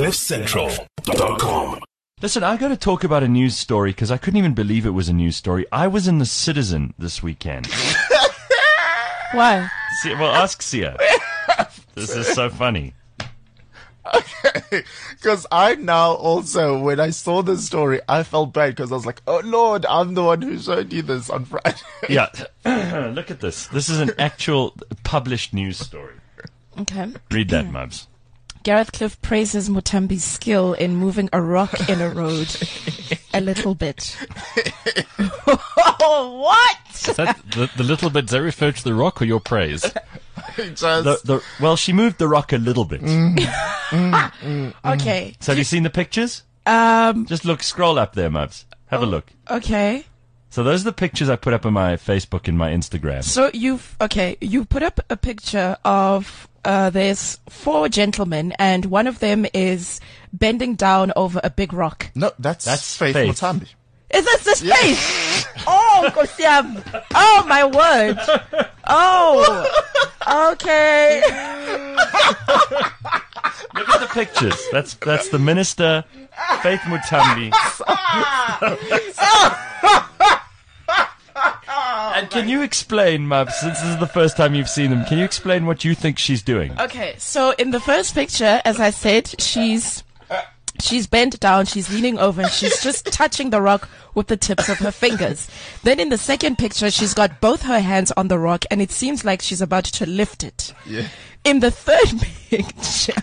CliffCentral.com. Listen, I got to talk about a news story because I couldn't even believe it was a news story. I was in The Citizen this weekend. Why? Well, ask Sia. This is so funny. Okay, because I now also, when I saw this story, I felt bad because I was like, oh Lord, I'm the one who showed you this on Friday. Yeah, look at this. This is an actual published news story. Okay. Read that, Mubs. Gareth Cliff praises Mutambi's skill in moving a rock in a road a little bit. What? Is that the little bit, does that refer to the rock or your praise? Well, she moved the rock a little bit. Okay. So have you seen the pictures? Just scroll up there, Mubs. Have a look. Okay. So those are the pictures I put up on my Facebook and my Instagram. So you put up a picture of, there's 4 gentlemen and one of them is bending down over a big rock. No, that's Faith Faith. Mutambi. Is this the space? Oh, Kosiam. Oh, my word. Oh, okay. Look at the pictures. That's the minister, Faith Mutambi. And can you explain, Mubs, since this is the first time you've seen them, can you explain what you think she's doing? Okay, so in the first picture, as I said, she's bent down, she's leaning over, and she's just touching the rock with the tips of her fingers. Then in the second picture, she's got both her hands on the rock, and it seems like she's about to lift it. Yeah. In the third picture,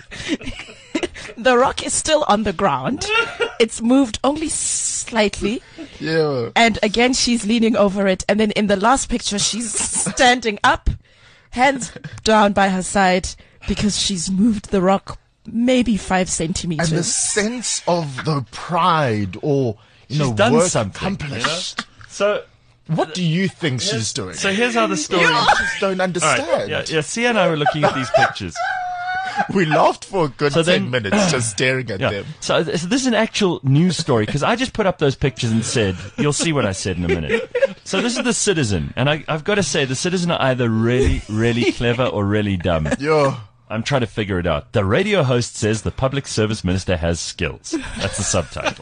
the rock is still on the ground. It's moved only slightly. Yeah. And again, she's leaning over it. And then in the last picture, she's standing up, hands down by her side, because she's moved the rock maybe 5 centimeters. And the sense of the pride or, She's done work something, accomplished. So What do you think she's doing? So here's how the story. I just don't All understand. right, yeah. Sia and I were looking at these pictures. We laughed for a good So 10 then- minutes just staring at Yeah. them. So this is an actual news story because I just put up those pictures and said, you'll see what I said in a minute. So this is The Citizen, and I've got to say, The Citizen are either really, really clever or really dumb. Yo. I'm trying to figure it out. The radio host says the public service minister has skills. That's the subtitle.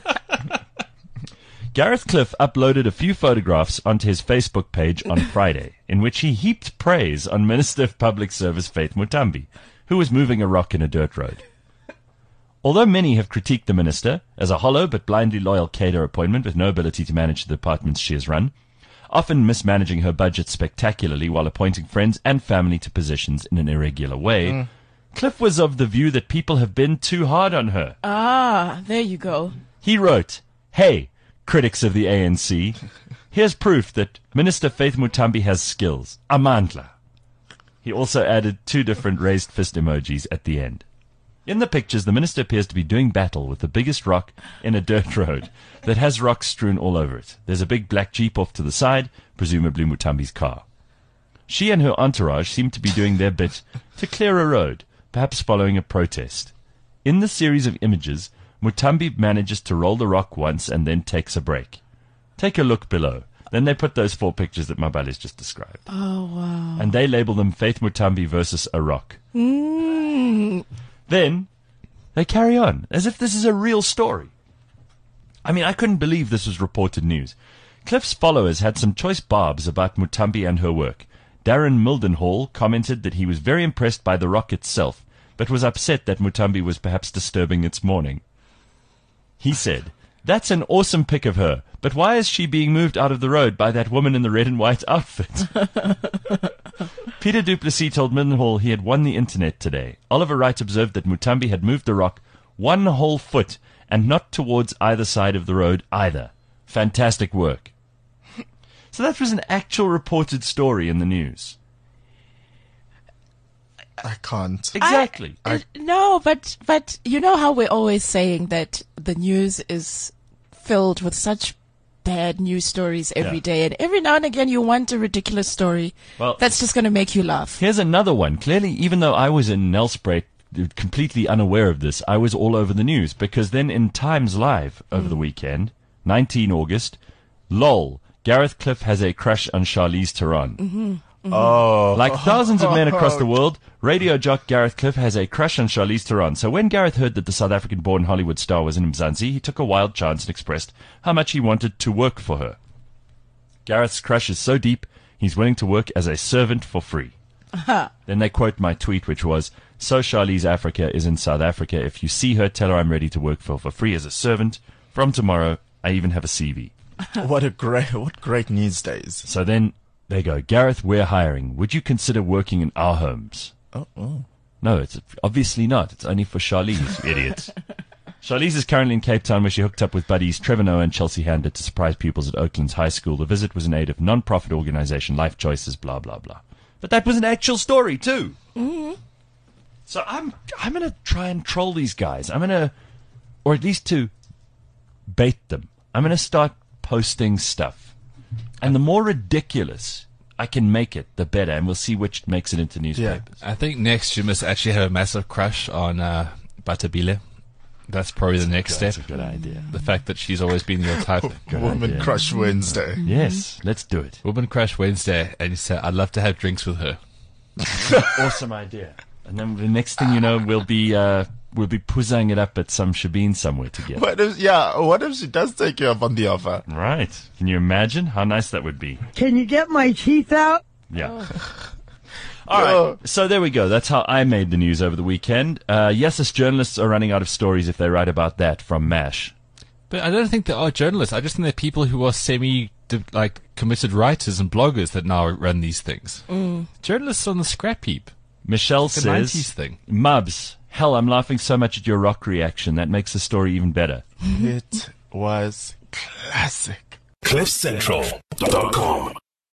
Gareth Cliff uploaded a few photographs onto his Facebook page on Friday, in which he heaped praise on Minister of Public Service Faith Mutambi, who was moving a rock in a dirt road. Although many have critiqued the minister as a hollow but blindly loyal cadre appointment with no ability to manage the departments she has run, often mismanaging her budget spectacularly while appointing friends and family to positions in an irregular way, Cliff was of the view that people have been too hard on her. Ah, there you go. He wrote, "Hey, critics of the ANC, here's proof that Minister Faith Mutambi has skills. Amandla." He also added 2 different raised fist emojis at the end. In the pictures, the minister appears to be doing battle with the biggest rock in a dirt road that has rocks strewn all over it. There's a big black Jeep off to the side, presumably Mutambi's car. She and her entourage seem to be doing their bit to clear a road, perhaps following a protest. In the series of images, Mutambi manages to roll the rock once and then takes a break. Take a look below. Then they put those 4 pictures that Mabali's just described. Oh, wow. And they label them Faith Mutambi versus a rock. Then they carry on, as if this is a real story. I mean, I couldn't believe this was reported news. Cliff's followers had some choice barbs about Mutambi and her work. Darren Mildenhall commented that he was very impressed by the rock itself, but was upset that Mutambi was perhaps disturbing its morning. He said, "That's an awesome pic of her, but why is she being moved out of the road by that woman in the red and white outfit?" Peter Duplessis told Mildenhall he had won the internet today. Oliver Wright observed that Mutambi had moved the rock 1 whole foot and not towards either side of the road either. Fantastic work. So that was an actual reported story in the news. I can't. Exactly. No, but you know how we're always saying that the news is filled with such bad news stories every day, and every now and again you want a ridiculous story that's just going to make you laugh. Here's another one. Clearly, even though I was in Nelspruit, completely unaware of this, I was all over the news, because then in Times Live over the weekend, 19 August, lol, Gareth Cliff has a crush on Charlize Theron. Oh. Like thousands of men across the world, radio jock Gareth Cliff has a crush on Charlize Theron. So when Gareth heard that the South African-born Hollywood star was in Mzansi, he took a wild chance and expressed how much he wanted to work for her. Gareth's crush is so deep, he's willing to work as a servant for free. Then they quote my tweet, which was, "So Charlize Africa is in South Africa. If you see her, tell her I'm ready to work for free as a servant. From tomorrow, I even have a CV." What great news days. So then they go, "Gareth, we're hiring. Would you consider working in our homes?" Oh. No, it's obviously not. It's only for Charlize, you idiot. Charlize is currently in Cape Town, where she hooked up with buddies Trevor Noah and Chelsea Handler to surprise pupils at Oakland's high school. The visit was in aid of non-profit organization Life Choices, blah, blah, blah. But that was an actual story, too. Mm-hmm. So I'm going to try and troll these guys. I'm going to, or at least to bait them. I'm going to start posting stuff. And the more ridiculous I can make it, the better. And we'll see which makes it into newspapers. I think next you must actually have a massive crush on Batabile. That's probably the next step. That's a good idea. The fact that she's always been your type. Woman idea. Crush Wednesday. Yes, let's do it. Woman Crush Wednesday, and you say, "I'd love to have drinks with her." Awesome idea. And then the next thing you know, we'll be puzzing it up at some shebeen somewhere together. What if she does take you up on the offer? Right. Can you imagine how nice that would be? Can you get my teeth out? Yeah. All right. So there we go. That's how I made the news over the weekend. Yes, us journalists are running out of stories if they write about that from MASH. But I don't think there are journalists. I just think they're people who are committed writers and bloggers that now run these things. Journalists on the scrap heap. Michelle It's a 90s says, thing. "Mubs, hell, I'm laughing so much at your rock reaction. That makes the story even better." It was classic. CliffCentral.com